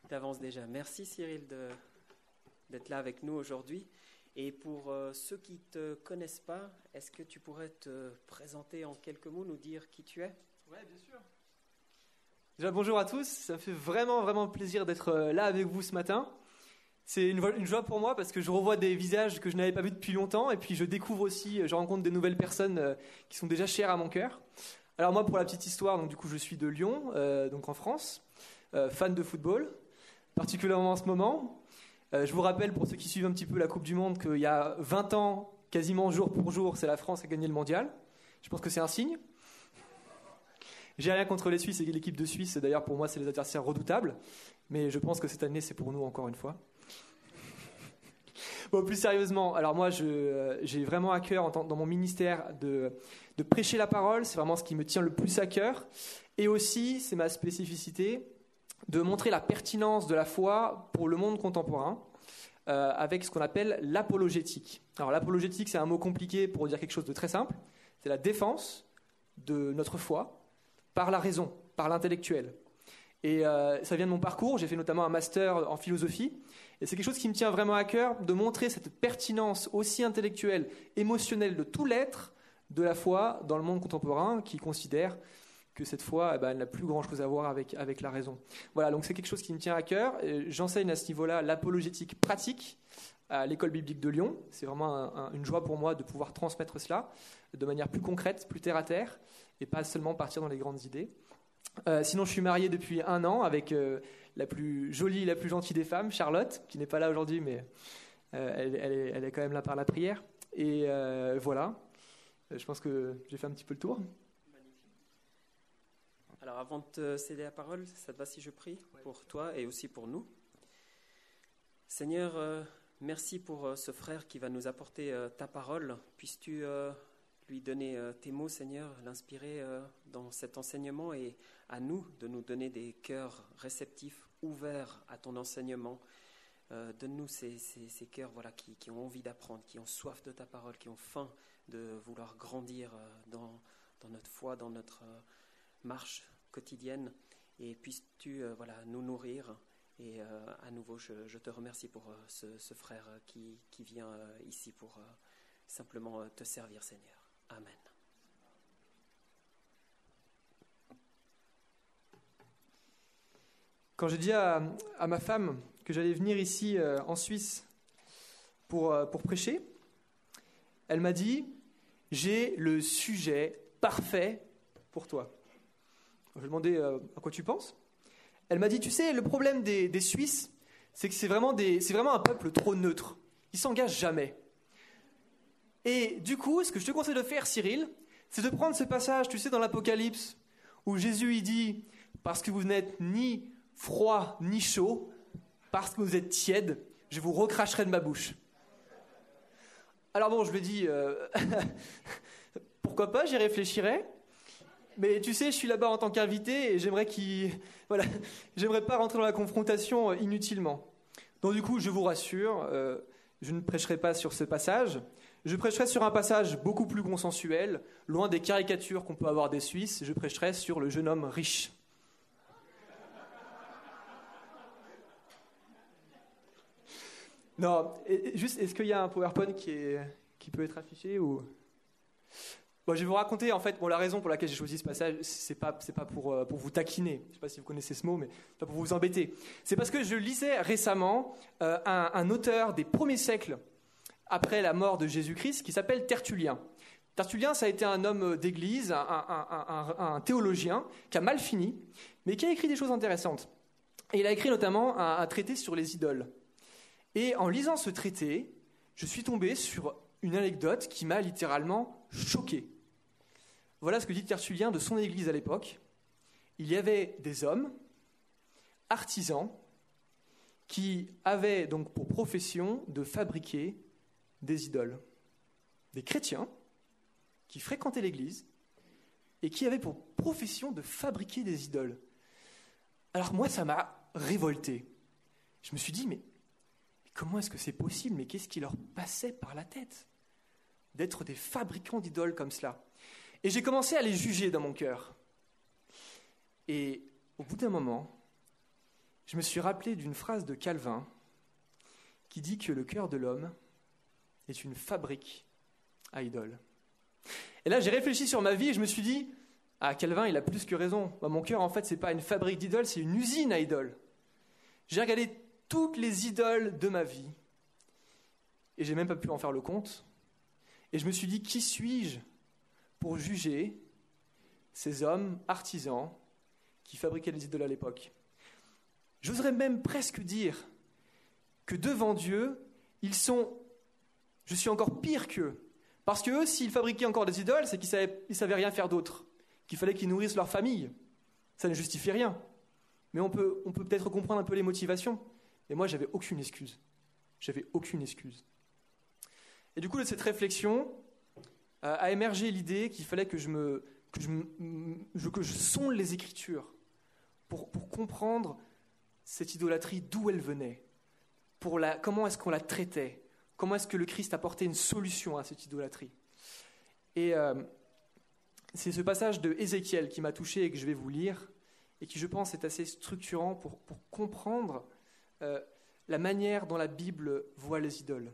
d'avance déjà. Merci Cyril d'être là avec nous aujourd'hui. Et pour ceux qui ne te connaissent pas, est-ce que tu pourrais te présenter en quelques mots, nous dire qui tu es ? Oui, bien sûr. Déjà, bonjour à tous. Ça me fait vraiment plaisir d'être là avec vous ce matin. C'est une joie pour moi parce que je revois des visages que je n'avais pas vus depuis longtemps et puis je découvre aussi, je rencontre des nouvelles personnes qui sont déjà chères à mon cœur. Alors moi, pour la petite histoire, donc du coup, je suis de Lyon, donc en France, fan de football, particulièrement en ce moment. Je vous rappelle, pour ceux qui suivent un petit peu la Coupe du Monde, qu'il y a 20 ans, quasiment jour pour jour, c'est la France qui a gagné le mondial. Je pense que c'est un signe. J'ai rien contre les Suisses et l'équipe de Suisse, d'ailleurs pour moi c'est les adversaires redoutables, mais je pense que cette année c'est pour nous encore une fois. Bon, plus sérieusement, alors moi j'ai vraiment à cœur dans mon ministère de prêcher la parole, c'est vraiment ce qui me tient le plus à cœur, et aussi c'est ma spécificité de montrer la pertinence de la foi pour le monde contemporain avec ce qu'on appelle l'apologétique. Alors l'apologétique c'est un mot compliqué pour dire quelque chose de très simple, c'est la défense de notre foi par la raison, par l'intellectuel. Et ça vient de mon parcours, j'ai fait notamment un master en philosophie, et c'est quelque chose qui me tient vraiment à cœur, de montrer cette pertinence aussi intellectuelle, émotionnelle de tout l'être de la foi dans le monde contemporain, qui considère que cette foi, elle n'a plus grand-chose à voir avec la raison. Voilà, donc c'est quelque chose qui me tient à cœur. J'enseigne à ce niveau-là l'apologétique pratique à l'école biblique de Lyon. C'est vraiment une joie pour moi de pouvoir transmettre cela de manière plus concrète, plus terre-à-terre, et pas seulement partir dans les grandes idées. Sinon, je suis marié depuis 1 an avec la plus jolie, la plus gentille des femmes, Charlotte, qui n'est pas là aujourd'hui, mais elle est quand même là par la prière. Et voilà, je pense que j'ai fait un petit peu le tour. Alors, avant de te céder la parole, ça te va si je prie pour toi et aussi pour nous ? Seigneur, merci pour ce frère qui va nous apporter ta parole. Puisses-tu lui donner tes mots, Seigneur, l'inspirer dans cet enseignement et à nous de nous donner des cœurs réceptifs, ouverts à ton enseignement. Donne-nous ces cœurs qui ont envie d'apprendre, qui ont soif de ta parole, qui ont faim de vouloir grandir dans notre foi, dans notre marche quotidienne. Et puisses-tu nous nourrir. Et à nouveau, je te remercie pour ce frère qui vient ici pour simplement te servir, Seigneur. Amen. Quand j'ai dit à ma femme que j'allais venir ici en Suisse pour prêcher, elle m'a dit « J'ai le sujet parfait pour toi ». Je lui ai demandé à quoi tu penses. Elle m'a dit « Tu sais, le problème des Suisses, c'est que c'est vraiment un peuple trop neutre. Ils ne s'engagent jamais. » Et du coup, ce que je te conseille de faire, Cyril, c'est de prendre ce passage, tu sais, dans l'Apocalypse, où Jésus il dit « Parce que vous n'êtes ni froid ni chaud, parce que vous êtes tiède, je vous recracherai de ma bouche. » Alors bon, je lui ai dit « Pourquoi pas, j'y réfléchirai. Mais tu sais, je suis là-bas en tant qu'invité et j'aimerais pas rentrer dans la confrontation inutilement. Donc du coup, je vous rassure, je ne prêcherai pas sur ce passage. Je prêcherai sur un passage beaucoup plus consensuel, loin des caricatures qu'on peut avoir des Suisses. Je prêcherai sur le jeune homme riche. Non, juste, est-ce qu'il y a un PowerPoint qui peut être affiché ou... Bon, je vais vous raconter, en fait, la raison pour laquelle j'ai choisi ce passage, c'est pas pour vous taquiner, je ne sais pas si vous connaissez ce mot, mais c'est pas pour vous embêter. C'est parce que je lisais récemment un auteur des premiers siècles après la mort de Jésus-Christ qui s'appelle Tertullien. Tertullien, ça a été un homme d'église, un théologien qui a mal fini, mais qui a écrit des choses intéressantes. Et il a écrit notamment un traité sur les idoles. Et en lisant ce traité, je suis tombé sur une anecdote qui m'a littéralement choqué. Voilà ce que dit Tertullien de son église à l'époque. Il y avait des hommes, artisans, qui avaient donc pour profession de fabriquer des idoles. Des chrétiens qui fréquentaient l'église et qui avaient pour profession de fabriquer des idoles. Alors moi, ça m'a révolté. Je me suis dit, mais comment est-ce que c'est possible ? Mais qu'est-ce qui leur passait par la tête ? D'être des fabricants d'idoles comme cela. Et j'ai commencé à les juger dans mon cœur. Et au bout d'un moment, je me suis rappelé d'une phrase de Calvin qui dit que le cœur de l'homme est une fabrique à idoles. Et là, j'ai réfléchi sur ma vie et je me suis dit, ah, Calvin, il a plus que raison. Mon cœur, en fait, c'est pas une fabrique d'idoles, c'est une usine à idoles. J'ai regardé toutes les idoles de ma vie et j'ai même pas pu en faire le compte. Et je me suis dit, qui suis-je pour juger ces hommes artisans qui fabriquaient les idoles à l'époque? J'oserais même presque dire que devant Dieu, je suis encore pire qu'eux. Parce qu'eux, s'ils fabriquaient encore des idoles, c'est qu'ils ne savaient rien faire d'autre, qu'il fallait qu'ils nourrissent leur famille. Ça ne justifie rien. Mais on peut peut-être comprendre un peu les motivations. Mais moi, j'avais aucune excuse. J'avais aucune excuse. Et du coup, de cette réflexion a émergé l'idée qu'il fallait que je sonde les Écritures pour comprendre cette idolâtrie, d'où elle venait, comment est-ce qu'on la traitait, comment est-ce que le Christ apportait une solution à cette idolâtrie. Et c'est ce passage de Ézéchiel qui m'a touché et que je vais vous lire, et qui, je pense, est assez structurant pour comprendre la manière dont la Bible voit les idoles.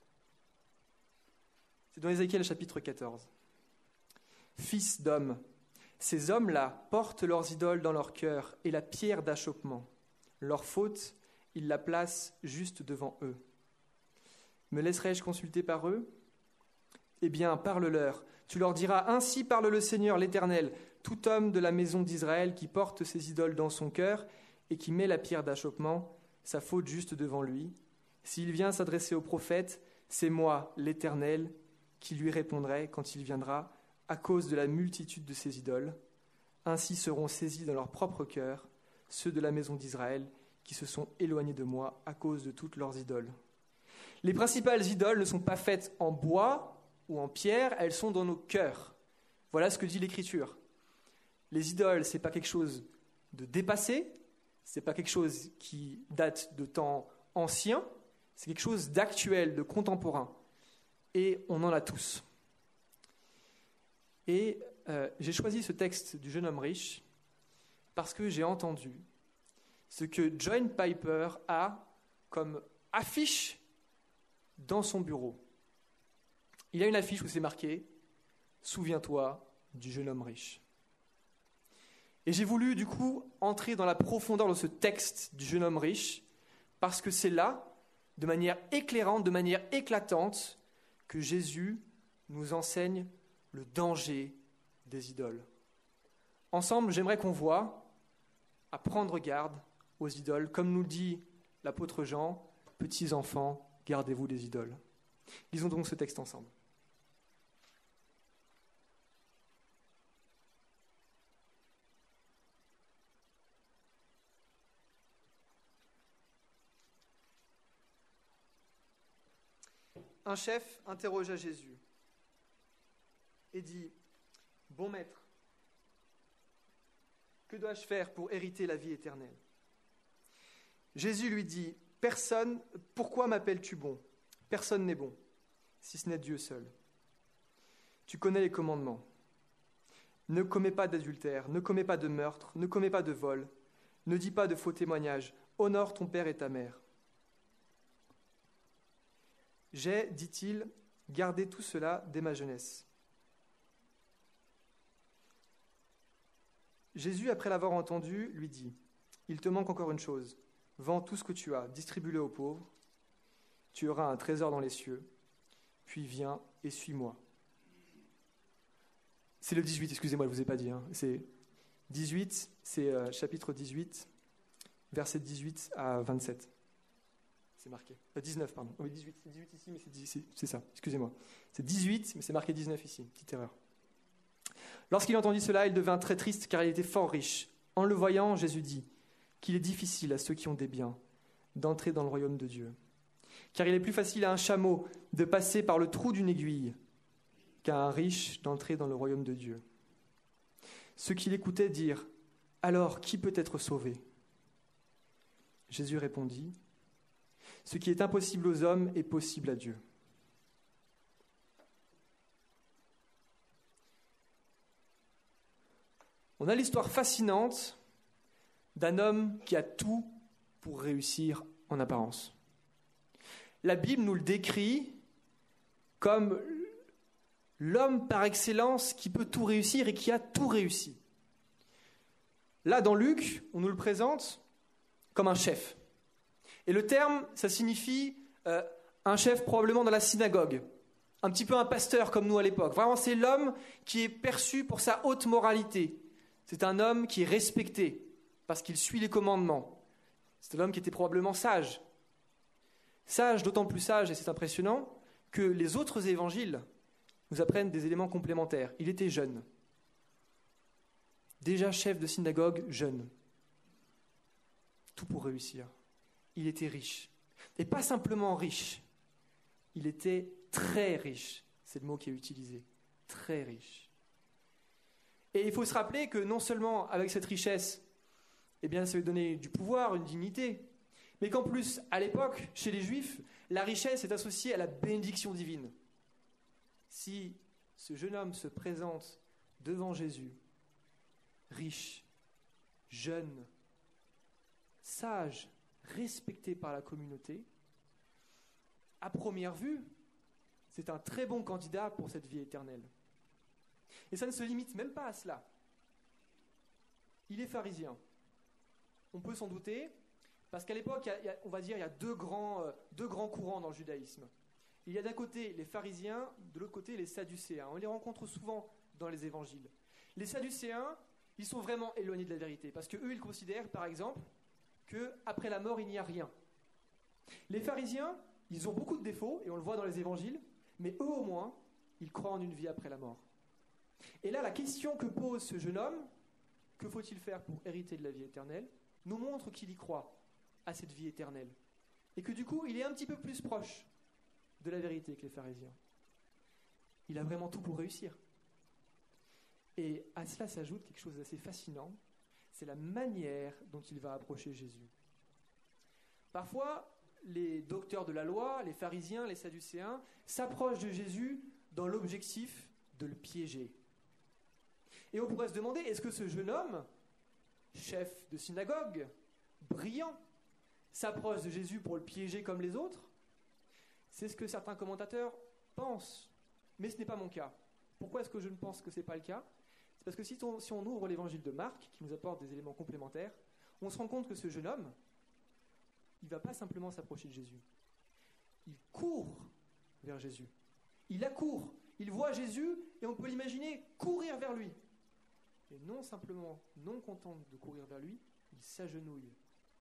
C'est dans Ézéchiel chapitre 14. « Fils d'homme, ces hommes-là portent leurs idoles dans leur cœur et la pierre d'achoppement. Leur faute, ils la placent juste devant eux. Me laisserai-je consulter par eux ? Eh bien, parle-leur. Tu leur diras, ainsi parle le Seigneur l'Éternel, tout homme de la maison d'Israël qui porte ses idoles dans son cœur et qui met la pierre d'achoppement, sa faute juste devant lui. S'il vient s'adresser au prophète, c'est moi, l'Éternel, qui lui répondrai quand il viendra, à cause de la multitude de ses idoles. Ainsi seront saisis dans leur propre cœur ceux de la maison d'Israël qui se sont éloignés de moi à cause de toutes leurs idoles. Les principales idoles ne sont pas faites en bois ou en pierre, elles sont dans nos cœurs. Voilà ce que dit l'Écriture. Les idoles, ce n'est pas quelque chose de dépassé, ce n'est pas quelque chose qui date de temps anciens, c'est quelque chose d'actuel, de contemporain. Et on en a tous. Et j'ai choisi ce texte du jeune homme riche parce que j'ai entendu ce que John Piper a comme affiche dans son bureau. Il a une affiche où c'est marqué « Souviens-toi du jeune homme riche ». Et j'ai voulu du coup entrer dans la profondeur de ce texte du jeune homme riche parce que c'est là, de manière éclairante, de manière éclatante, que Jésus nous enseigne le danger des idoles. Ensemble, j'aimerais qu'on voie à prendre garde aux idoles, comme nous le dit l'apôtre Jean, « Petits enfants, gardez-vous des idoles ». Lisons donc ce texte ensemble. Un chef interrogea Jésus et dit « Bon maître, que dois-je faire pour hériter la vie éternelle ?» Jésus lui dit « Pourquoi m'appelles-tu bon ? Personne n'est bon, si ce n'est Dieu seul. Tu connais les commandements. Ne commets pas d'adultère, ne commets pas de meurtre, ne commets pas de vol, ne dis pas de faux témoignages, honore ton père et ta mère. » J'ai, dit-il, gardé tout cela dès ma jeunesse. Jésus, après l'avoir entendu, lui dit « Il te manque encore une chose. Vends tout ce que tu as, distribue-le aux pauvres. Tu auras un trésor dans les cieux. Puis viens et suis-moi. » C'est le 18, excusez-moi, je ne vous ai pas dit. C'est 18, c'est chapitre 18, versets 18 à 27. C'est marqué. 19, pardon. Oui, 18. C'est 18 ici, mais c'est ça. Excusez-moi. C'est 18, mais c'est marqué 19 ici. Petite erreur. Lorsqu'il entendit cela, il devint très triste, car il était fort riche. En le voyant, Jésus dit qu'il est difficile à ceux qui ont des biens d'entrer dans le royaume de Dieu. Car il est plus facile à un chameau de passer par le trou d'une aiguille qu'à un riche d'entrer dans le royaume de Dieu. Ceux qui l'écoutaient dirent « Alors, qui peut être sauvé ?» Jésus répondit « Ce qui est impossible aux hommes est possible à Dieu. » On a l'histoire fascinante d'un homme qui a tout pour réussir en apparence. La Bible nous le décrit comme l'homme par excellence qui peut tout réussir et qui a tout réussi. Là, dans Luc, on nous le présente comme un chef. Et le terme, ça signifie un chef probablement dans la synagogue, un petit peu un pasteur comme nous à l'époque. Vraiment, c'est l'homme qui est perçu pour sa haute moralité. C'est un homme qui est respecté parce qu'il suit les commandements. C'est un homme qui était probablement sage. Sage, d'autant plus sage, et c'est impressionnant, que les autres évangiles nous apprennent des éléments complémentaires. Il était jeune. Déjà chef de synagogue, jeune. Tout pour réussir. Il était riche. Et pas simplement riche. Il était très riche. C'est le mot qui est utilisé. Très riche. Et il faut se rappeler que non seulement avec cette richesse, eh bien, ça lui donnait du pouvoir, une dignité, mais qu'en plus, à l'époque, chez les Juifs, la richesse est associée à la bénédiction divine. Si ce jeune homme se présente devant Jésus, riche, jeune, sage, respecté par la communauté, à première vue, c'est un très bon candidat pour cette vie éternelle. Et ça ne se limite même pas à cela. Il est pharisien. On peut s'en douter, parce qu'à l'époque, on va dire, il y a deux grands courants dans le judaïsme. Il y a d'un côté les pharisiens, de l'autre côté les sadducéens. On les rencontre souvent dans les évangiles. Les sadducéens, ils sont vraiment éloignés de la vérité, parce qu'eux, ils considèrent, par exemple, qu'après la mort, il n'y a rien. Les pharisiens, ils ont beaucoup de défauts, et on le voit dans les évangiles, mais eux au moins, ils croient en une vie après la mort. Et là, la question que pose ce jeune homme, que faut-il faire pour hériter de la vie éternelle, nous montre qu'il y croit à cette vie éternelle. Et que du coup, il est un petit peu plus proche de la vérité que les pharisiens. Il a vraiment tout pour réussir. Et à cela s'ajoute quelque chose d'assez fascinant, c'est la manière dont il va approcher Jésus. Parfois, les docteurs de la loi, les pharisiens, les sadducéens, s'approchent de Jésus dans l'objectif de le piéger. Et on pourrait se demander, est-ce que ce jeune homme, chef de synagogue, brillant, s'approche de Jésus pour le piéger comme les autres? C'est ce que certains commentateurs pensent, mais ce n'est pas mon cas. Pourquoi est-ce que je ne pense que ce n'est pas le cas? C'est parce que si on ouvre l'évangile de Marc, qui nous apporte des éléments complémentaires, on se rend compte que ce jeune homme, il ne va pas simplement s'approcher de Jésus. Il court vers Jésus. Il accourt. Il voit Jésus et on peut l'imaginer courir vers lui. Et non simplement, non content de courir vers lui, il s'agenouille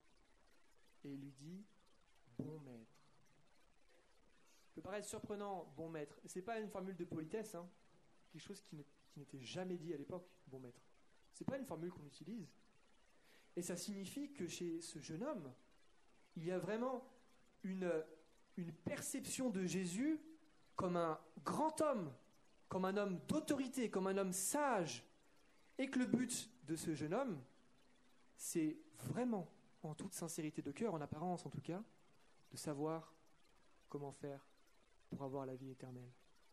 et il lui dit « Bon maître ». Ça peut paraître surprenant, « Bon maître ». Ce n'est pas une formule de politesse, hein. Quelque chose qui n'était jamais dit à l'époque, « Bon maître ». Ce n'est pas une formule qu'on utilise. Et ça signifie que chez ce jeune homme, il y a vraiment une perception de Jésus comme un grand homme, comme un homme d'autorité, comme un homme sage. Et que le but de ce jeune homme, c'est vraiment, en toute sincérité de cœur, en apparence en tout cas, de savoir comment faire pour avoir la vie éternelle.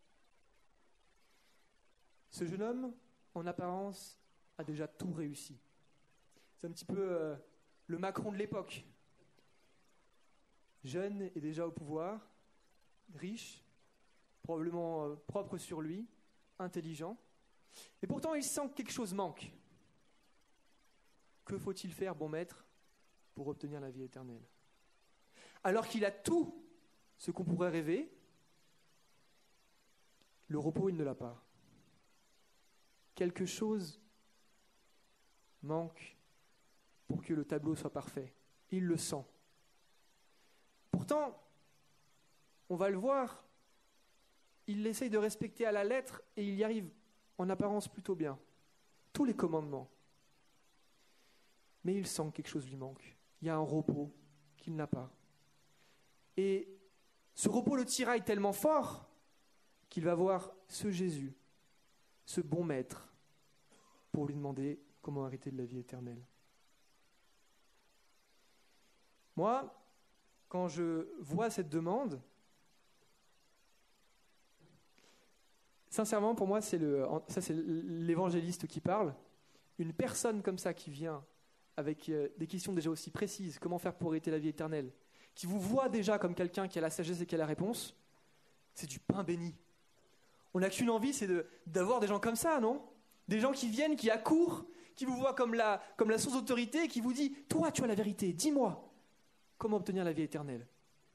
Ce jeune homme, en apparence, a déjà tout réussi. C'est un petit peu le Macron de l'époque. Jeune et déjà au pouvoir, riche, probablement propre sur lui, intelligent. Et pourtant, il sent que quelque chose manque. Que faut-il faire, bon maître, pour obtenir la vie éternelle? Alors qu'il a tout ce qu'on pourrait rêver, le repos, il ne l'a pas. Quelque chose manque pour que le tableau soit parfait. Il le sent. Pourtant, on va le voir, il essaye de respecter à la lettre et il y arrive en apparence plutôt bien. Tous les commandements. Mais il sent que quelque chose lui manque. Il y a un repos qu'il n'a pas. Et ce repos le tiraille tellement fort qu'il va voir ce Jésus, ce bon maître, pour lui demander comment hériter de la vie éternelle. Moi, quand je vois cette demande, sincèrement, pour moi, c'est l'évangéliste qui parle. Une personne comme ça qui vient avec des questions déjà aussi précises, comment faire pour hériter la vie éternelle, qui vous voit déjà comme quelqu'un qui a la sagesse et qui a la réponse, c'est du pain béni. On n'a qu'une envie, c'est d'avoir des gens comme ça, non ? Des gens qui viennent, qui accourent, qui vous voient comme la source d'autorité et qui vous dit « Toi, tu as la vérité, dis-moi comment obtenir la vie éternelle ?»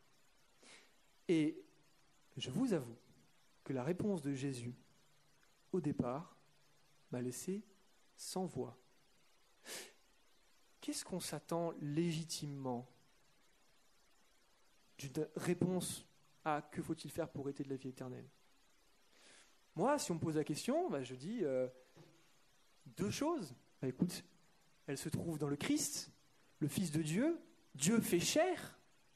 Et je vous avoue que la réponse de Jésus, au départ, m'a laissé sans voix. Qu'est-ce qu'on s'attend légitimement d'une réponse à « Que faut-il faire pour hériter de la vie éternelle ?» Moi, si on me pose la question, je dis deux choses. Écoute, elles se trouvent dans le Christ, le Fils de Dieu, Dieu fait chair.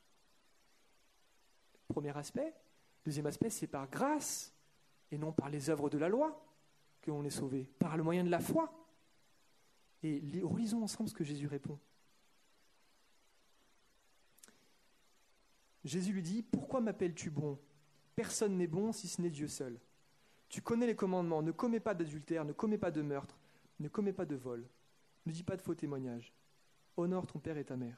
Premier aspect. Deuxième aspect, c'est par grâce et non par les œuvres de la loi que l'on est sauvé, par le moyen de la foi. Et relisons ensemble ce que Jésus répond. Jésus lui dit « Pourquoi m'appelles-tu bon ? Personne n'est bon si ce n'est Dieu seul. Tu connais les commandements, ne commets pas d'adultère, ne commets pas de meurtre, ne commets pas de vol, ne dis pas de faux témoignages, honore ton père et ta mère. »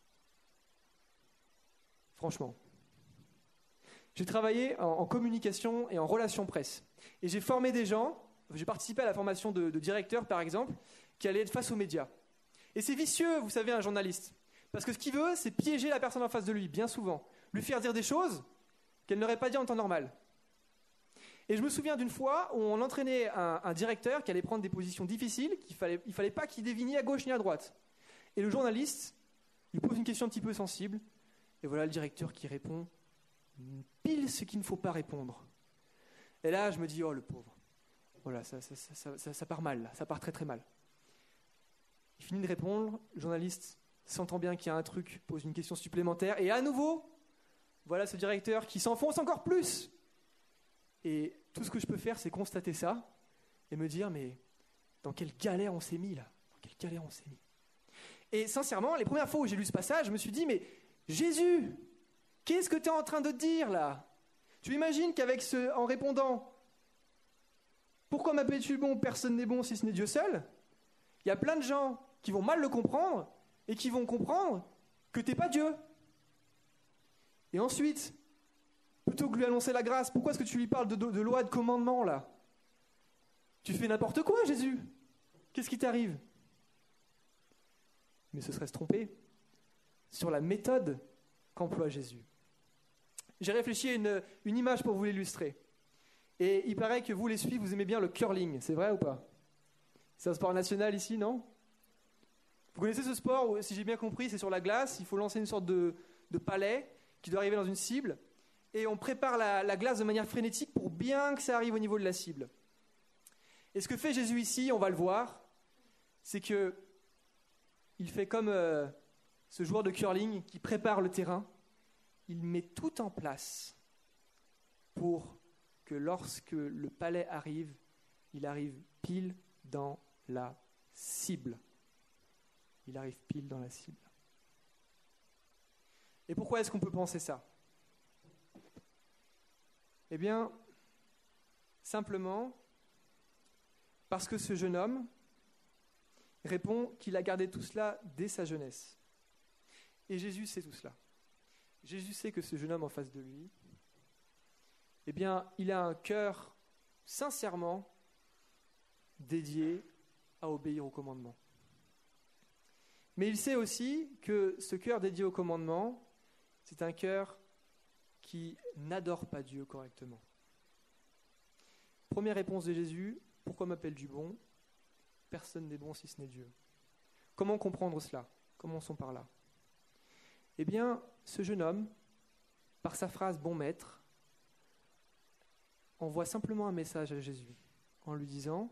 Franchement, j'ai travaillé en communication et en relations presse. Et j'ai formé des gens, j'ai participé à la formation de directeurs par exemple, qui allaient être face aux médias. Et c'est vicieux, vous savez, un journaliste. Parce que ce qu'il veut, c'est piéger la personne en face de lui, bien souvent. Lui faire dire des choses qu'elle n'aurait pas dit en temps normal. Et je me souviens d'une fois où on entraînait un directeur qui allait prendre des positions difficiles, il fallait pas qu'il dévie ni à gauche ni à droite. Et le journaliste lui pose une question un petit peu sensible, et voilà le directeur qui répond pile ce qu'il ne faut pas répondre. Et là, je me dis, oh le pauvre, voilà, ça part mal, là, ça part très très mal. Il finit de répondre, le journaliste sentant bien qu'il y a un truc, pose une question supplémentaire, et à nouveau, voilà ce directeur qui s'enfonce encore plus. Et tout ce que je peux faire, c'est constater ça et me dire, mais dans quelle galère on s'est mis là ? Dans quelle galère on s'est mis ? Et sincèrement, les premières fois où j'ai lu ce passage, je me suis dit, mais Jésus, qu'est-ce que tu es en train de dire là ? Tu imagines en répondant, pourquoi m'appelles-tu bon ? Personne n'est bon si ce n'est Dieu seul. Il y a plein de gens qui vont mal le comprendre et qui vont comprendre que tu n'es pas Dieu. Et ensuite, plutôt que lui annoncer la grâce, pourquoi est-ce que tu lui parles de loi, de commandement là ? Tu fais n'importe quoi, Jésus. Qu'est-ce qui t'arrive ? Mais ce serait se tromper sur la méthode qu'emploie Jésus. J'ai réfléchi à une image pour vous l'illustrer. Et il paraît que vous, les Suisses, vous aimez bien le curling. C'est vrai ou pas ? C'est un sport national ici, non ? Vous connaissez ce sport où, si j'ai bien compris, c'est sur la glace. Il faut lancer une sorte de palet qui doit arriver dans une cible. Et on prépare la glace de manière frénétique pour bien que ça arrive au niveau de la cible. Et ce que fait Jésus ici, on va le voir, c'est qu'il fait comme ce joueur de curling qui prépare le terrain. Il met tout en place pour que lorsque le palet arrive, il arrive pile dans la cible. Il arrive pile dans la cible. Et pourquoi est-ce qu'on peut penser ça ? Eh bien, simplement parce que ce jeune homme répond qu'il a gardé tout cela dès sa jeunesse. Et Jésus sait tout cela. Jésus sait que ce jeune homme en face de lui, eh bien, il a un cœur sincèrement dédié à obéir au commandement. Mais il sait aussi que ce cœur dédié au commandement, c'est un cœur qui n'adore pas Dieu correctement. Première réponse de Jésus, pourquoi m'appelles-tu bon ? Personne n'est bon si ce n'est Dieu. Comment comprendre cela ? Commençons par là. Eh bien, ce jeune homme, par sa phrase « bon maître », envoie simplement un message à Jésus en lui disant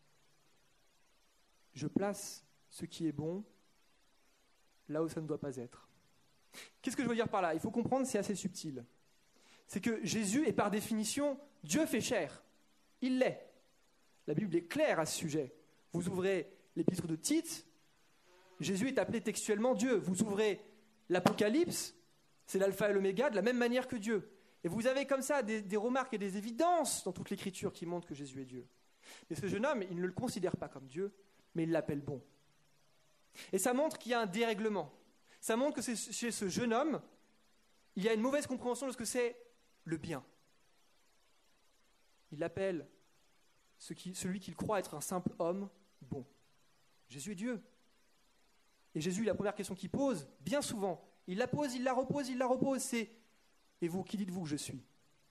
« Je place ce qui est bon là où ça ne doit pas être ». Qu'est-ce que je veux dire par là ? Il faut comprendre, c'est assez subtil. C'est que Jésus est par définition Dieu fait chair. Il l'est. La Bible est claire à ce sujet. Vous ouvrez l'épître de Tite, Jésus est appelé textuellement Dieu. Vous ouvrez l'Apocalypse, c'est l'alpha et l'oméga de la même manière que Dieu. Et vous avez comme ça des remarques et des évidences dans toute l'Écriture qui montrent que Jésus est Dieu. Mais ce jeune homme, il ne le considère pas comme Dieu, mais il l'appelle bon. Et ça montre qu'il y a un dérèglement. Ça montre que chez ce jeune homme, il y a une mauvaise compréhension de ce que c'est le bien. Il appelle celui qu'il croit être un simple homme bon. Jésus est Dieu. Et Jésus, la première question qu'il pose, bien souvent, il la pose, il la repose, c'est « Et vous, qui dites-vous que je suis ?»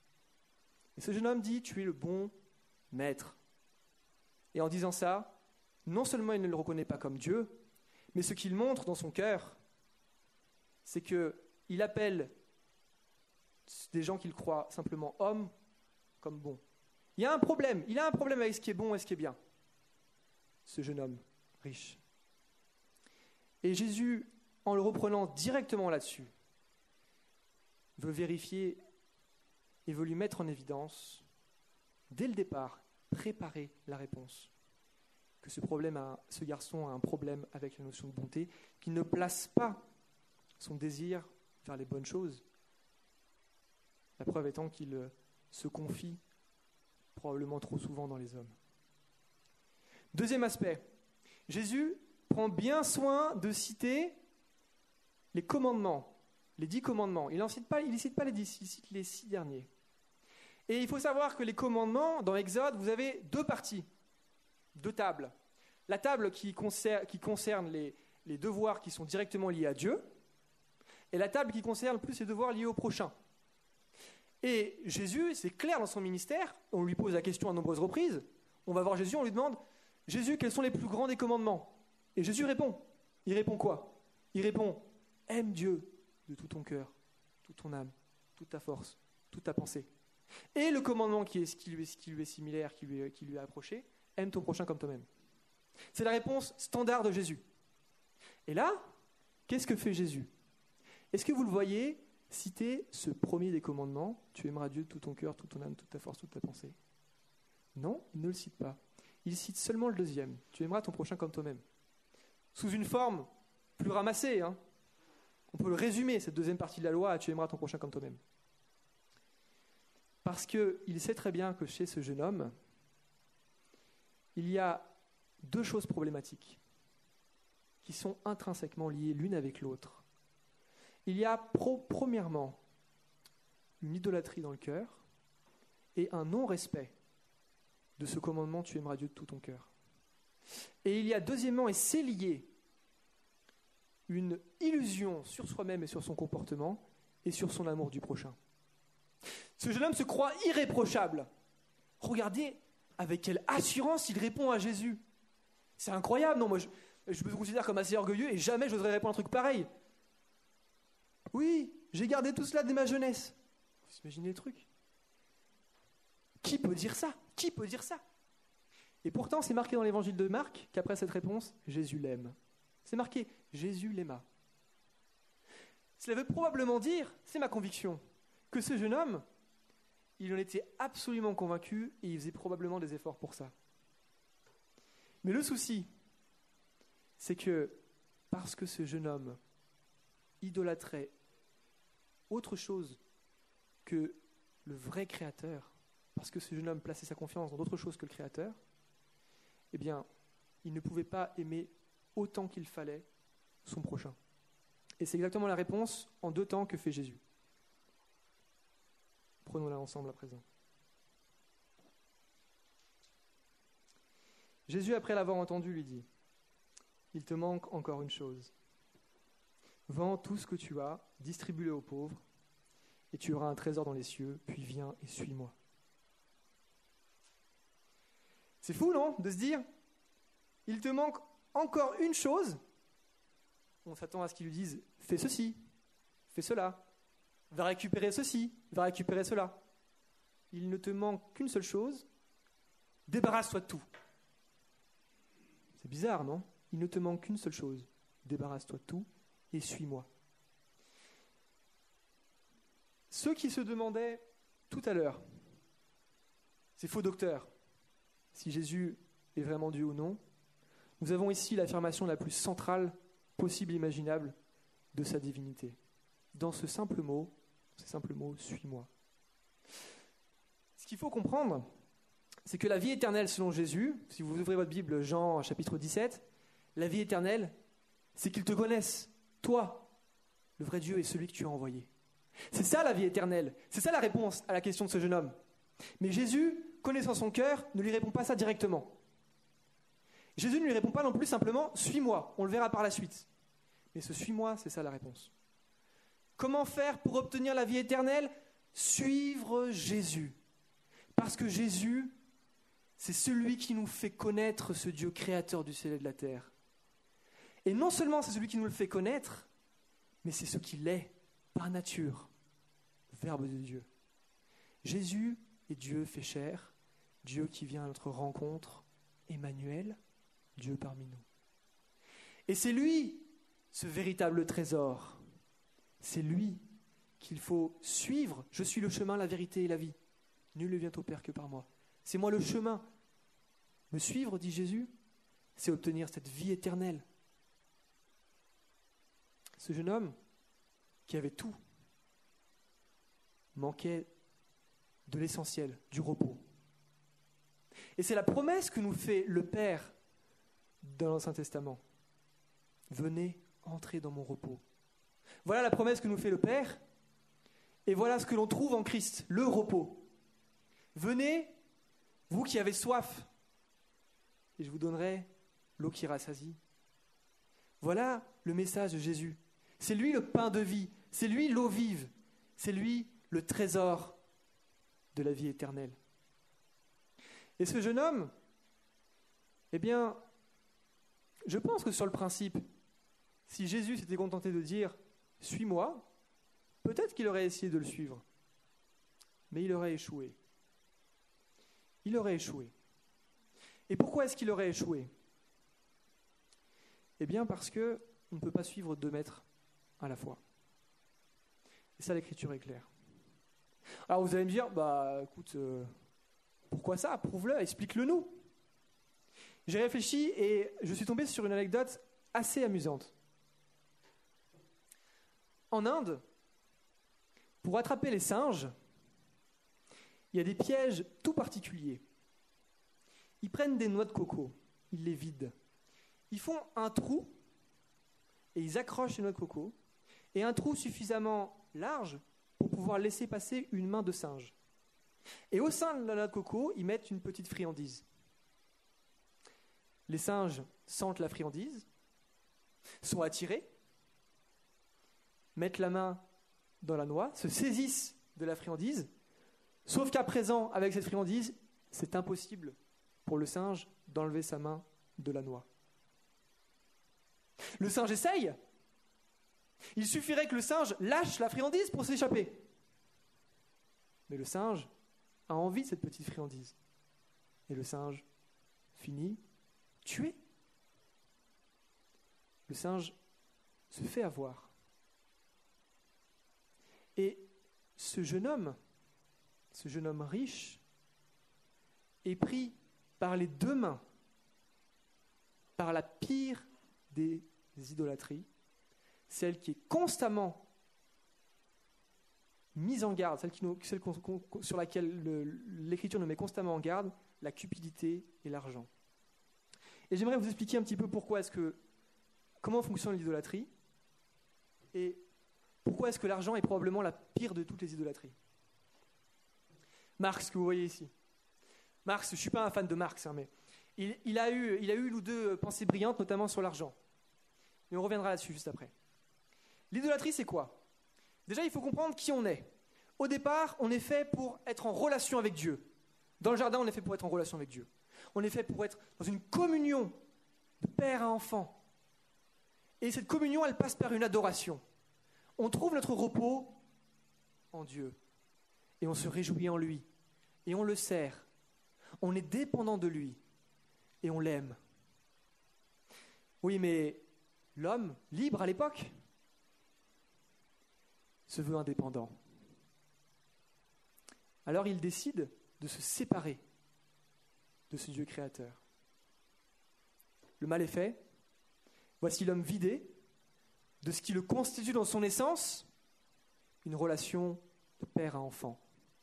Et ce jeune homme dit « Tu es le bon maître. » Et en disant ça, non seulement il ne le reconnaît pas comme Dieu, mais ce qu'il montre dans son cœur, c'est qu'il appelle des gens qu'il croit simplement hommes comme bons. Il a un problème avec ce qui est bon et ce qui est bien, ce jeune homme riche. Et Jésus, en le reprenant directement là-dessus, veut vérifier et veut lui mettre en évidence, dès le départ, préparer la réponse. Que ce garçon a un problème avec la notion de bonté, qu'il ne place pas son désir vers les bonnes choses. La preuve étant qu'il se confie probablement trop souvent dans les hommes. Deuxième aspect, Jésus prend bien soin de citer les commandements, les 10 commandements. Il ne cite pas les 10, il cite les 6 derniers. Et il faut savoir que les commandements, dans Exode, vous avez 2 parties, 2 tables. La table qui concerne les devoirs qui sont directement liés à Dieu, et la table qui concerne plus les devoirs liés au prochain. Et Jésus, c'est clair dans son ministère, on lui pose la question à nombreuses reprises, on va voir Jésus, on lui demande « Jésus, quels sont les plus grands des commandements ?» Et Jésus répond. Il répond quoi ? Il répond « Aime Dieu de tout ton cœur, toute ton âme, toute ta force, toute ta pensée. » Et le commandement qui lui est similaire, qui lui est approché, « Aime ton prochain comme toi-même. » C'est la réponse standard de Jésus. Et là, qu'est-ce que fait Jésus ? Est-ce que vous le voyez citer ce premier des commandements, « Tu aimeras Dieu de tout ton cœur, toute ton âme, toute ta force, toute ta pensée » ? Non, il ne le cite pas. Il cite seulement le deuxième, « Tu aimeras ton prochain comme toi-même » sous une forme plus ramassée. On peut le résumer, cette deuxième partie de la loi, « Tu aimeras ton prochain comme toi-même » Parce qu'il sait très bien que chez ce jeune homme, il y a 2 choses problématiques qui sont intrinsèquement liées l'une avec l'autre. Il y a premièrement une idolâtrie dans le cœur et un non-respect de ce commandement « Tu aimeras Dieu de tout ton cœur ». Et il y a deuxièmement, et c'est lié, une illusion sur soi-même et sur son comportement et sur son amour du prochain. Ce jeune homme se croit irréprochable. Regardez avec quelle assurance il répond à Jésus. C'est incroyable, non ? Moi, je me considère comme assez orgueilleux et jamais j'oserais répondre à un truc pareil. Oui, j'ai gardé tout cela dès ma jeunesse. Vous imaginez le truc ? Qui peut dire ça ? Qui peut dire ça ? Et pourtant, c'est marqué dans l'évangile de Marc qu'après cette réponse, Jésus l'aime. C'est marqué, Jésus l'aima. Cela veut probablement dire, c'est ma conviction, que ce jeune homme, il en était absolument convaincu et il faisait probablement des efforts pour ça. Mais le souci, c'est que parce que ce jeune homme idolâtrait autre chose que le vrai Créateur, parce que ce jeune homme plaçait sa confiance dans d'autres choses que le Créateur, eh bien, il ne pouvait pas aimer autant qu'il fallait son prochain. Et c'est exactement la réponse en 2 temps que fait Jésus. Prenons-la ensemble à présent. Jésus, après l'avoir entendu, lui dit « Il te manque encore une chose. Vends tout ce que tu as, distribue-le aux pauvres, et tu auras un trésor dans les cieux, puis viens et suis-moi. » C'est fou, non ? De se dire « Il te manque encore une chose. » On s'attend à ce qu'ils lui disent « Fais ceci, fais cela, va récupérer ceci, va récupérer cela. » Il ne te manque qu'une seule chose, débarrasse-toi de tout. C'est bizarre, non ? Il ne te manque qu'une seule chose, débarrasse-toi de tout et suis-moi. Ceux qui se demandaient tout à l'heure, ces faux docteurs, si Jésus est vraiment Dieu ou non, nous avons ici l'affirmation la plus centrale possible et imaginable de sa divinité. Dans ce simple mot, suis-moi. Ce qu'il faut comprendre, c'est que la vie éternelle selon Jésus, si vous ouvrez votre Bible, Jean chapitre 17, la vie éternelle, c'est qu'ils te connaissent, toi, le vrai Dieu et celui que tu as envoyé. C'est ça la vie éternelle, c'est ça la réponse à la question de ce jeune homme. Mais Jésus, connaissant son cœur, ne lui répond pas ça directement. Jésus ne lui répond pas non plus simplement « suis-moi », on le verra par la suite. Mais ce « suis-moi », c'est ça la réponse. Comment faire pour obtenir la vie éternelle ? Suivre Jésus. Parce que Jésus, c'est celui qui nous fait connaître ce Dieu créateur du ciel et de la terre. Et non seulement c'est celui qui nous le fait connaître, mais c'est ce qu'il est, par nature, le Verbe de Dieu. Jésus est Dieu fait chair, Dieu qui vient à notre rencontre, Emmanuel, Dieu parmi nous. Et c'est lui, ce véritable trésor. C'est lui qu'il faut suivre. Je suis le chemin, la vérité et la vie. Nul ne vient au Père que par moi. C'est moi le chemin. Me suivre, dit Jésus, c'est obtenir cette vie éternelle. Ce jeune homme, qui avait tout, manquait de l'essentiel, du repos. Et c'est la promesse que nous fait le Père dans l'Ancien Testament. Venez, entrez dans mon repos. Voilà la promesse que nous fait le Père, et voilà ce que l'on trouve en Christ, le repos. Venez, vous qui avez soif, et je vous donnerai l'eau qui rassasie. Voilà le message de Jésus. C'est lui le pain de vie, c'est lui l'eau vive, c'est lui le trésor de la vie éternelle. Et ce jeune homme, eh bien, je pense que sur le principe, si Jésus s'était contenté de dire « suis-moi », peut-être qu'il aurait essayé de le suivre, mais il aurait échoué. Il aurait échoué. Et pourquoi est-ce qu'il aurait échoué ? Eh bien parce qu'on ne peut pas suivre 2 maîtres à la fois. Et ça, l'Écriture est claire. Alors vous allez me dire, écoute, pourquoi ça ? Prouve-le, explique-le nous. J'ai réfléchi et je suis tombé sur une anecdote assez amusante. En Inde, pour attraper les singes, il y a des pièges tout particuliers. Ils prennent des noix de coco, ils les vident. Ils font un trou et ils accrochent les noix de coco, et un trou suffisamment large pour pouvoir laisser passer une main de singe. Et au sein de la noix de coco, ils mettent une petite friandise. Les singes sentent la friandise, sont attirés, mettent la main dans la noix, se saisissent de la friandise, sauf qu'à présent, avec cette friandise, c'est impossible pour le singe d'enlever sa main de la noix. Le singe essaye. Il suffirait que le singe lâche la friandise pour s'échapper. Mais le singe a envie de cette petite friandise. Et le singe finit tué. Le singe se fait avoir. Et ce jeune homme riche, est pris par les 2 mains, par la pire des idolâtries, celle qui est constamment mise en garde, celle sur laquelle l'Écriture nous met constamment en garde, la cupidité et l'argent. Et j'aimerais vous expliquer un petit peu comment fonctionne l'idolâtrie et pourquoi est-ce que l'argent est probablement la pire de toutes les idolâtries. Marx, que vous voyez ici. Marx, je ne suis pas un fan de Marx, mais il a eu une ou 2 pensées brillantes, notamment sur l'argent. Mais on reviendra là-dessus juste après. L'idolâtrie, c'est quoi ? Déjà, il faut comprendre qui on est. Au départ, on est fait pour être en relation avec Dieu. Dans le jardin, on est fait pour être en relation avec Dieu. On est fait pour être dans une communion de père à enfant. Et cette communion, elle passe par une adoration. On trouve notre repos en Dieu. Et on se réjouit en lui. Et on le sert. On est dépendant de lui. Et on l'aime. Oui, mais l'homme, libre à l'époque, se veut indépendant. Alors il décide de se séparer de ce Dieu créateur. Le mal est fait. Voici l'homme vidé de ce qui le constitue dans son essence, une relation de père à enfant.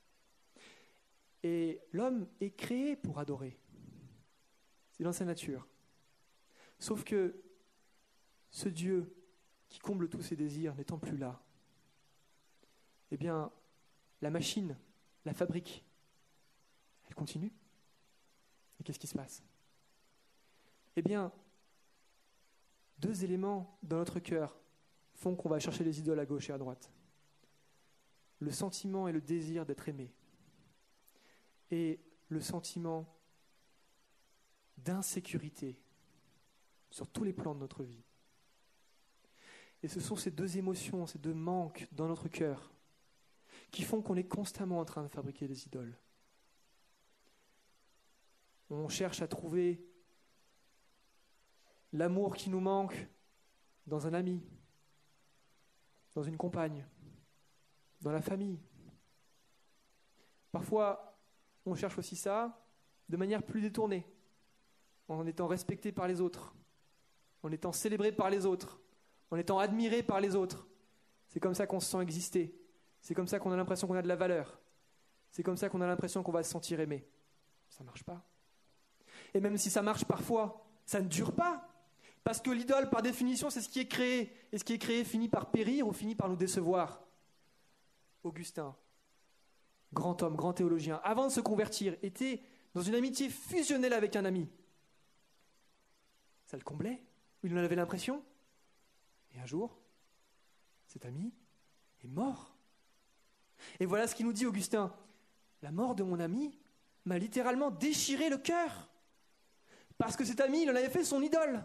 Et l'homme est créé pour adorer. C'est dans sa nature. Sauf que ce Dieu qui comble tous ses désirs n'étant plus là, eh bien, la machine, la fabrique, elle continue. Et qu'est-ce qui se passe? Eh bien, deux éléments dans notre cœur font qu'on va chercher les idoles à gauche et à droite. Le sentiment et le désir d'être aimé. Et le sentiment d'insécurité sur tous les plans de notre vie. Et ce sont ces deux émotions, ces deux manques dans notre cœur qui font qu'on est constamment en train de fabriquer des idoles. On cherche à trouver l'amour qui nous manque dans un ami, dans une compagne, dans la famille. Parfois, on cherche aussi ça de manière plus détournée, en étant respecté par les autres, en étant célébré par les autres, en étant admiré par les autres. C'est comme ça qu'on se sent exister. C'est comme ça qu'on a l'impression qu'on a de la valeur. C'est comme ça qu'on a l'impression qu'on va se sentir aimé. Ça ne marche pas. Et même si ça marche parfois, ça ne dure pas. Parce que l'idole, par définition, c'est ce qui est créé. Et ce qui est créé finit par périr ou finit par nous décevoir. Augustin, grand homme, grand théologien, avant de se convertir, était dans une amitié fusionnelle avec un ami. Ça le comblait, il en avait l'impression. Et un jour, cet ami est mort. Et voilà ce qu'il nous dit Augustin. La mort de mon ami m'a littéralement déchiré le cœur. Parce que cet ami, il en avait fait son idole.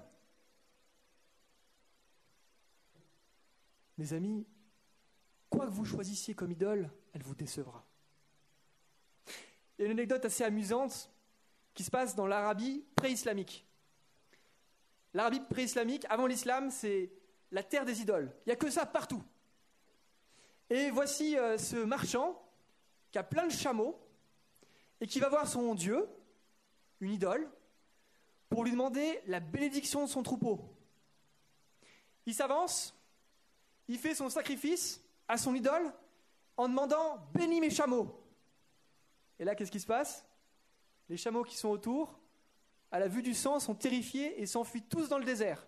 Mes amis, quoi que vous choisissiez comme idole, elle vous décevra. Il y a une anecdote assez amusante qui se passe dans l'Arabie pré-islamique. L'Arabie pré-islamique, avant l'islam, c'est la terre des idoles. Il n'y a que ça partout. Et voici ce marchand qui a plein de chameaux et qui va voir son Dieu, une idole, pour lui demander la bénédiction de son troupeau. Il s'avance, il fait son sacrifice à son idole en demandant « Bénis mes chameaux ». Et là, qu'est-ce qui se passe? Les chameaux qui sont autour, à la vue du sang, sont terrifiés et s'enfuient tous dans le désert.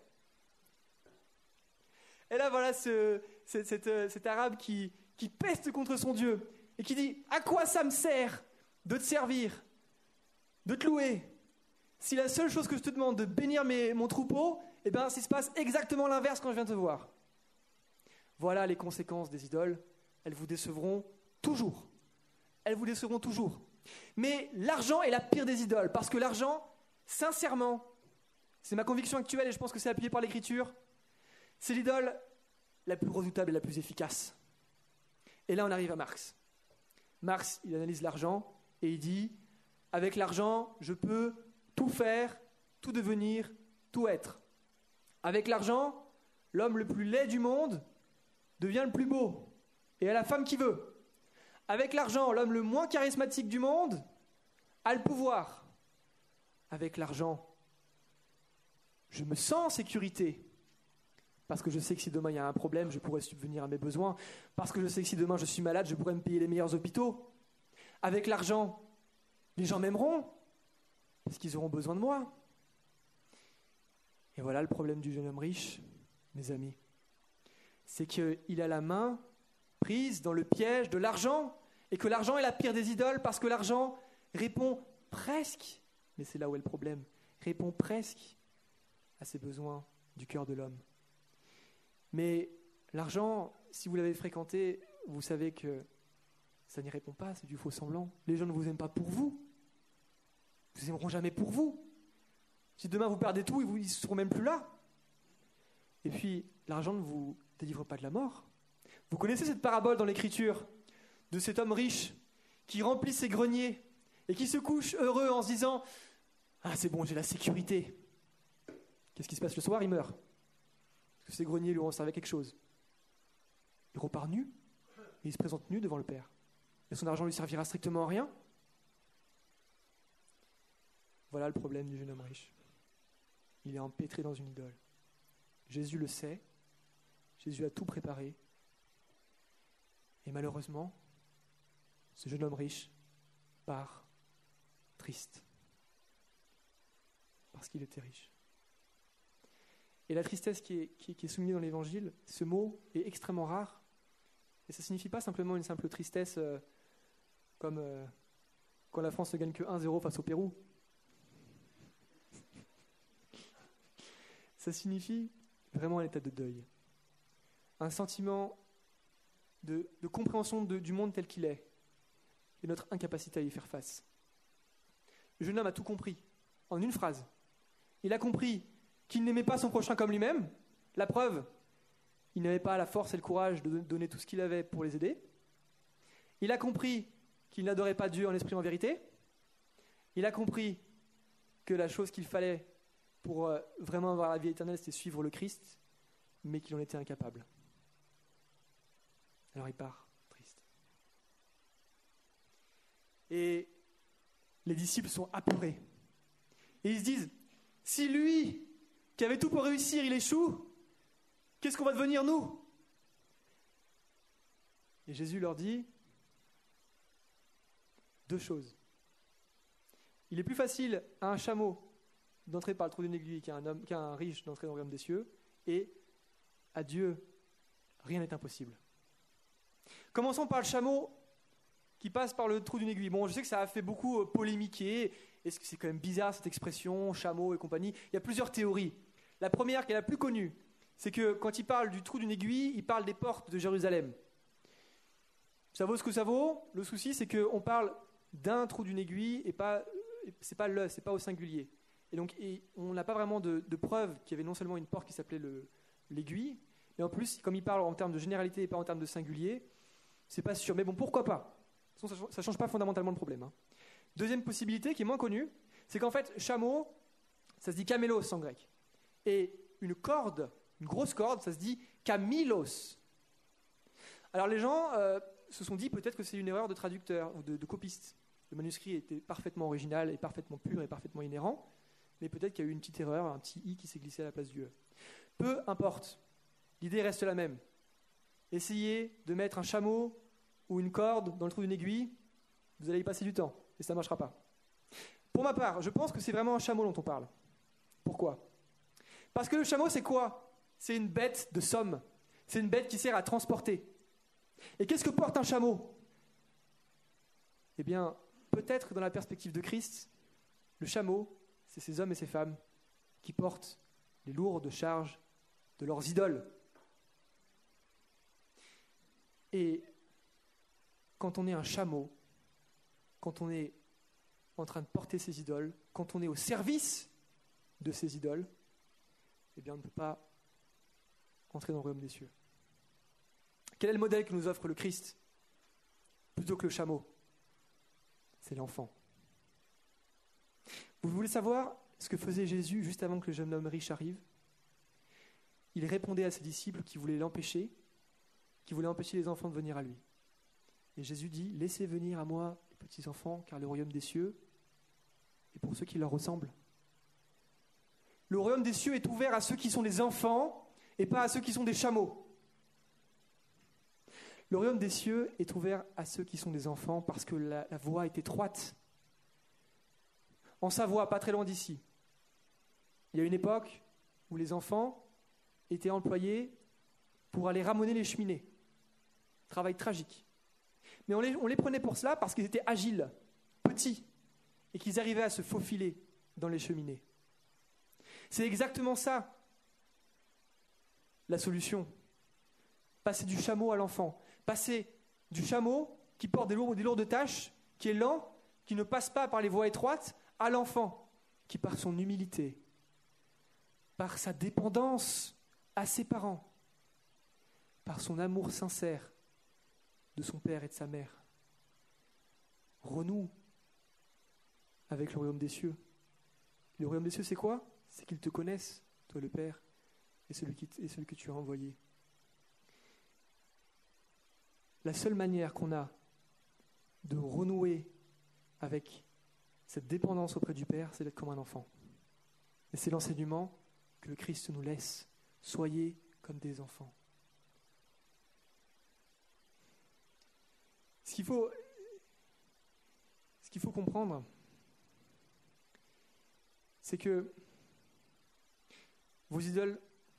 Et là, voilà cet arabe qui peste contre son Dieu et qui dit « À quoi ça me sert de te servir, de te louer, si la seule chose que je te demande de bénir mon troupeau, eh bien, s'il se passe exactement l'inverse quand je viens te voir. » Voilà les conséquences des idoles. Elles vous décevront toujours. Elles vous décevront toujours. Mais l'argent est la pire des idoles, parce que l'argent, sincèrement, c'est ma conviction actuelle et je pense que c'est appuyé par l'Écriture, c'est l'idole la plus redoutable et la plus efficace. Et là, on arrive à Marx. Marx, il analyse l'argent et il dit « Avec l'argent, je peux tout faire, tout devenir, tout être. Avec l'argent, l'homme le plus laid du monde devient le plus beau et a la femme qu'il veut. Avec l'argent, l'homme le moins charismatique du monde a le pouvoir. Avec l'argent, je me sens en sécurité parce que je sais que si demain il y a un problème, je pourrais subvenir à mes besoins. Parce que je sais que si demain je suis malade, je pourrais me payer les meilleurs hôpitaux. Avec l'argent, les gens m'aimeront parce qu'ils auront besoin de moi. Et voilà le problème du jeune homme riche, mes amis. C'est qu'il a la main prise dans le piège de l'argent et que l'argent est la pire des idoles parce que l'argent répond presque, mais c'est là où est le problème, répond presque à ses besoins du cœur de l'homme. Mais l'argent, si vous l'avez fréquenté, vous savez que ça n'y répond pas, c'est du faux semblant. Les gens ne vous aiment pas pour vous. Ils ne vous aimeront jamais pour vous. Si demain vous perdez tout, ils ne seront même plus là. Et puis, l'argent ne vous délivre pas de la mort. Vous connaissez cette parabole dans l'Écriture de cet homme riche qui remplit ses greniers et qui se couche heureux en se disant « Ah, c'est bon, j'ai la sécurité ». Qu'est-ce qui se passe le soir? Il meurt. Parce que ses greniers lui ont servi à quelque chose. Il repart nu et il se présente nu devant le Père. Et son argent lui servira strictement à rien. Voilà le problème du jeune homme riche. Il est empêtré dans une idole. Jésus le sait. Jésus a tout préparé. Et malheureusement, ce jeune homme riche part triste. Parce qu'il était riche. Et la tristesse qui est soulignée dans l'Évangile, ce mot est extrêmement rare. Et ça ne signifie pas simplement une simple tristesse comme quand la France ne gagne que 1-0 face au Pérou. Ça signifie vraiment un état de deuil. Un sentiment de compréhension du monde tel qu'il est et notre incapacité à y faire face. Le jeune homme a tout compris en une phrase. Il a compris qu'il n'aimait pas son prochain comme lui-même. La preuve, il n'avait pas la force et le courage de donner tout ce qu'il avait pour les aider. Il a compris qu'il n'adorait pas Dieu en esprit et en vérité. Il a compris que la chose qu'il fallait pour vraiment avoir la vie éternelle, c'était suivre le Christ, mais qu'il en était incapable. Alors il part, triste. Et les disciples sont apeurés. Et ils se disent, si lui, qui avait tout pour réussir, il échoue, qu'est-ce qu'on va devenir nous? Et Jésus leur dit deux choses. Il est plus facile à un chameau d'entrer par le trou d'une aiguille qu'à un riche d'entrer dans le royaume des cieux, et à Dieu, rien n'est impossible. Commençons par le chameau qui passe par le trou d'une aiguille. Bon, je sais que ça a fait beaucoup polémiquer. Est-ce que c'est quand même bizarre cette expression, chameau et compagnie? Il y a plusieurs théories. La première, qui est la plus connue, c'est que quand il parle du trou d'une aiguille, il parle des portes de Jérusalem. Ça vaut ce que ça vaut. Le souci, c'est qu'on parle d'un trou d'une aiguille et c'est pas au singulier. Et donc, on n'a pas vraiment de preuve qu'il y avait non seulement une porte qui s'appelait l'aiguille, mais en plus, comme il parle en termes de généralité et pas en termes de singulier, c'est pas sûr. Mais bon, pourquoi pas? De toute façon, ça ne change pas fondamentalement le problème. Deuxième possibilité, qui est moins connue, c'est qu'en fait, chameau, ça se dit kamélos en grec. Et une corde, une grosse corde, ça se dit kamilos. Alors les gens se sont dit peut-être que c'est une erreur de traducteur ou de copiste. Le manuscrit était parfaitement original et parfaitement pur et parfaitement inhérent, mais peut-être qu'il y a eu une petite erreur, un petit i qui s'est glissé à la place du e. Peu importe, l'idée reste la même. Essayez de mettre un chameau ou une corde dans le trou d'une aiguille, vous allez y passer du temps et ça ne marchera pas. Pour ma part, je pense que c'est vraiment un chameau dont on parle. Pourquoi? Parce que le chameau, c'est quoi? C'est une bête de somme. C'est une bête qui sert à transporter. Et qu'est-ce que porte un chameau? Eh bien, peut-être dans la perspective de Christ, le chameau, c'est ces hommes et ces femmes qui portent les lourdes charges de leurs idoles. Et quand on est un chameau, quand on est en train de porter ses idoles, quand on est au service de ces idoles, eh bien on ne peut pas entrer dans le royaume des cieux. Quel est le modèle que nous offre le Christ plutôt que le chameau? C'est l'enfant. Vous voulez savoir ce que faisait Jésus juste avant que le jeune homme riche arrive? Il répondait à ses disciples qui voulaient l'empêcher, qui voulaient empêcher les enfants de venir à lui. Et Jésus dit, laissez venir à moi les petits enfants, car le royaume des cieux est pour ceux qui leur ressemblent. Le royaume des cieux est ouvert à ceux qui sont des enfants et pas à ceux qui sont des chameaux. Le royaume des cieux est ouvert à ceux qui sont des enfants parce que la voie est étroite. En Savoie, pas très loin d'ici, il y a une époque où les enfants étaient employés pour aller ramoner les cheminées. Travail tragique. Mais on les prenait pour cela parce qu'ils étaient agiles, petits, et qu'ils arrivaient à se faufiler dans les cheminées. C'est exactement ça, la solution. Passer du chameau à l'enfant. Passer du chameau qui porte des lourdes tâches, qui est lent, qui ne passe pas par les voies étroites, à l'enfant qui, par son humilité, par sa dépendance à ses parents, par son amour sincère de son père et de sa mère, renoue avec le royaume des cieux. Le royaume des cieux, c'est quoi? C'est qu'ils te connaissent, toi le Père, et celui que tu as envoyé. La seule manière qu'on a de renouer avec cette dépendance auprès du Père, c'est d'être comme un enfant. Et c'est l'enseignement que le Christ nous laisse. Soyez comme des enfants. Ce qu'il faut comprendre, c'est que vos idoles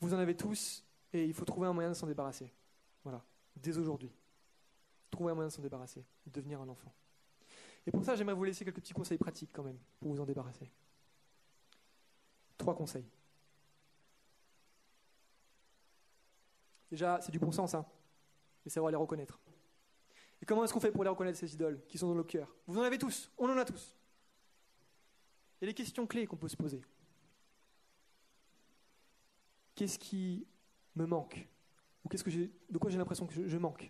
Vous en avez tous et il faut trouver un moyen de s'en débarrasser. Voilà, dès aujourd'hui. Trouver un moyen de s'en débarrasser, de devenir un enfant. Et pour ça, j'aimerais vous laisser quelques petits conseils pratiques quand même, pour vous en débarrasser. 3 conseils. Déjà, c'est du bon sens, hein, mais savoir les reconnaître. Et comment est-ce qu'on fait pour les reconnaître, ces idoles qui sont dans nos cœurs? Vous en avez tous, on en a tous. Il y a des questions clés qu'on peut se poser. Qu'est-ce qui me manque? Ou de quoi j'ai l'impression que je manque?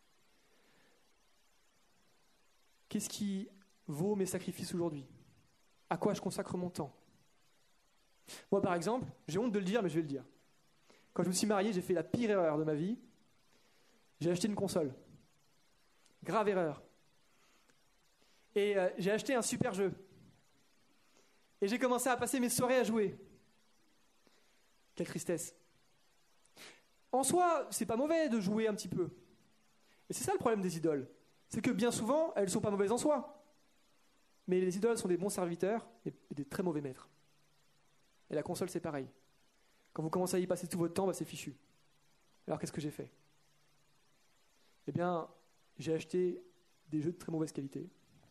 Qu'est-ce qui vaut mes sacrifices aujourd'hui? À quoi je consacre mon temps? Moi, par exemple, j'ai honte de le dire, mais je vais le dire. Quand je me suis marié, j'ai fait la pire erreur de ma vie. J'ai acheté une console. Grave erreur. Et j'ai acheté un super jeu. Et j'ai commencé à passer mes soirées à jouer. Quelle tristesse. En soi, c'est pas mauvais de jouer un petit peu. Et c'est ça le problème des idoles. C'est que bien souvent, elles ne sont pas mauvaises en soi. Mais les idoles sont des bons serviteurs et des très mauvais maîtres. Et la console, c'est pareil. Quand vous commencez à y passer tout votre temps, c'est fichu. Alors qu'est-ce que j'ai fait? Eh bien, j'ai acheté des jeux de très mauvaise qualité.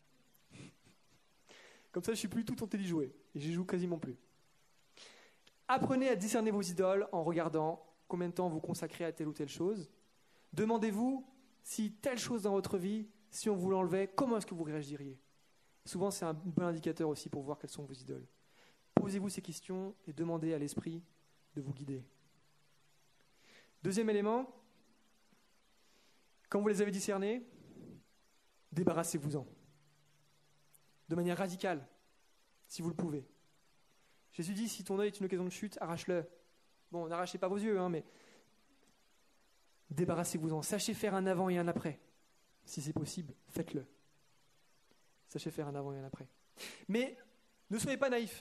Comme ça, je ne suis plus tout tenté d'y jouer. Et j'y joue quasiment plus. Apprenez à discerner vos idoles en regardant combien de temps vous consacrez à telle ou telle chose. Demandez-vous si telle chose dans votre vie, si on vous l'enlevait, comment est-ce que vous réagiriez? Souvent, c'est un bon indicateur aussi pour voir quelles sont vos idoles. Posez-vous ces questions et demandez à l'esprit de vous guider. Deuxième élément, quand vous les avez discernés, débarrassez-vous-en. De manière radicale, si vous le pouvez. Jésus dit, si ton œil est une occasion de chute, arrache-le. Bon, n'arrachez pas vos yeux, mais débarrassez-vous-en. Sachez faire un avant et un après. Si c'est possible, faites-le. Sachez faire un avant et un après. Mais ne soyez pas naïfs.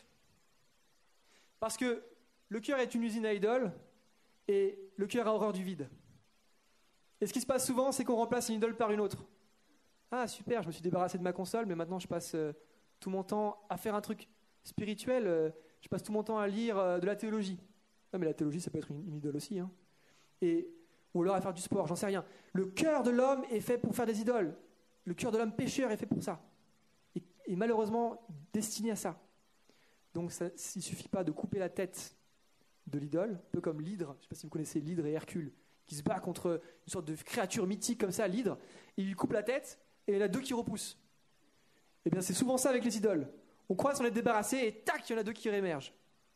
Parce que le cœur est une usine à idoles et le cœur a horreur du vide. Et ce qui se passe souvent, c'est qu'on remplace une idole par une autre. Ah super, je me suis débarrassé de ma console, mais maintenant je passe tout mon temps à faire un truc spirituel. Je passe tout mon temps à lire de la théologie. Non mais la théologie, ça peut être une idole aussi. Hein. Ou alors à faire du sport, j'en sais rien. Le cœur de l'homme est fait pour faire des idoles. Le cœur de l'homme pécheur est fait pour ça. Et malheureusement destiné à ça. Donc il ne suffit pas de couper la tête de l'idole, un peu comme l'hydre, je ne sais pas si vous connaissez l'hydre et Hercule, qui se bat contre une sorte de créature mythique comme ça, l'hydre, et il lui coupe la tête, et il y en a 2 qui repoussent. Eh bien c'est souvent ça avec les idoles. On croit s'en être débarrassé, et tac, il y en a 2 qui réémergent.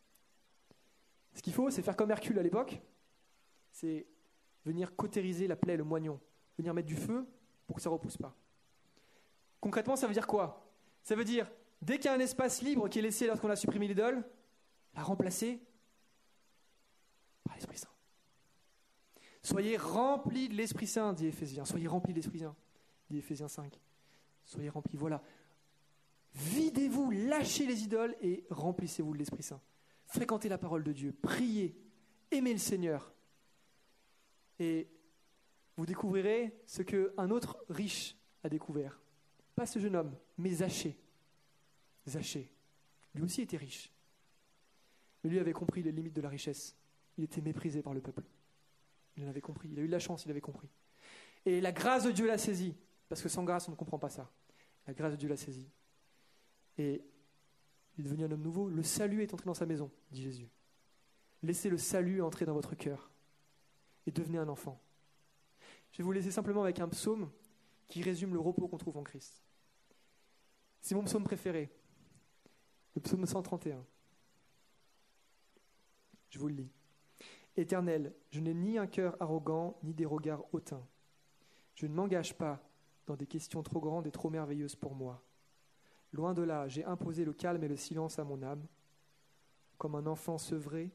Ce qu'il faut, c'est faire comme Hercule à l'époque, c'est venir cautériser la plaie, le moignon, venir mettre du feu pour que ça ne repousse pas. Concrètement, ça veut dire quoi? Ça veut dire, dès qu'il y a un espace libre qui est laissé lorsqu'on a supprimé l'idole, la remplacer par l'Esprit Saint. Soyez remplis de l'Esprit Saint, dit Éphésiens. Soyez remplis de l'Esprit Saint, dit Éphésiens 5. Soyez remplis, voilà. Videz-vous, lâchez les idoles et remplissez-vous de l'Esprit Saint. Fréquentez la parole de Dieu, priez, aimez le Seigneur. Et vous découvrirez ce qu'un autre riche a découvert. Pas ce jeune homme, mais Zachée. Zachée, lui aussi était riche. Mais lui avait compris les limites de la richesse. Il était méprisé par le peuple. Il en avait compris, il a eu de la chance, il avait compris. Et la grâce de Dieu l'a saisi, parce que sans grâce, on ne comprend pas ça. La grâce de Dieu l'a saisi. Et il est devenu un homme nouveau. Le salut est entré dans sa maison, dit Jésus. Laissez le salut entrer dans votre cœur et devenez un enfant. Je vais vous laisser simplement avec un psaume qui résume le repos qu'on trouve en Christ. C'est mon psaume préféré, le psaume 131. Je vous le lis. Éternel, je n'ai ni un cœur arrogant, ni des regards hautains. Je ne m'engage pas dans des questions trop grandes et trop merveilleuses pour moi. Loin de là, j'ai imposé le calme et le silence à mon âme, comme un enfant sevré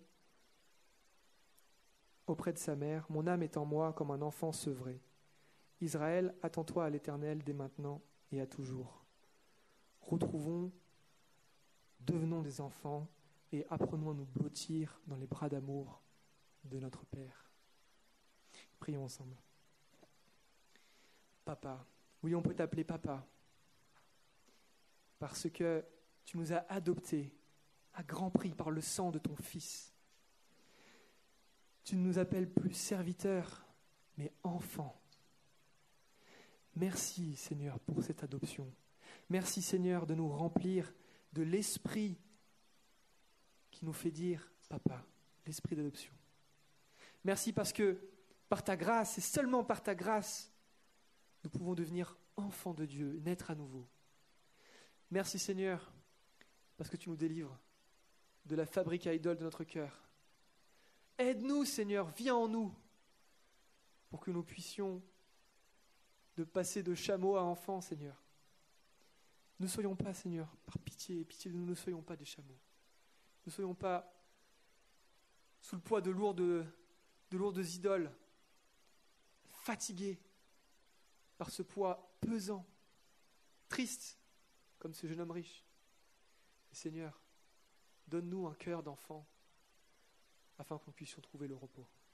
auprès de sa mère. Mon âme est en moi comme un enfant sevré. Israël, attends-toi à l'Éternel dès maintenant et à toujours. Retrouvons, devenons des enfants et apprenons à nous blottir dans les bras d'amour de notre Père. Prions ensemble. Papa, oui, on peut t'appeler Papa, parce que tu nous as adoptés à grand prix par le sang de ton Fils. Tu ne nous appelles plus serviteurs, mais enfants. Merci Seigneur pour cette adoption. Merci Seigneur de nous remplir de l'esprit qui nous fait dire Papa, l'esprit d'adoption. Merci parce que par ta grâce, et seulement par ta grâce, nous pouvons devenir enfants de Dieu, naître à nouveau. Merci Seigneur parce que tu nous délivres de la fabrique à idoles de notre cœur. Aide-nous Seigneur, viens en nous pour que nous puissions de passer de chameau à enfant, Seigneur. Ne soyons pas, Seigneur, par pitié, pitié de nous, ne soyons pas des chameaux. Ne soyons pas sous le poids de lourdes idoles, fatigués par ce poids pesant, triste, comme ce jeune homme riche. Et Seigneur, donne-nous un cœur d'enfant, afin que nous puissions trouver le repos.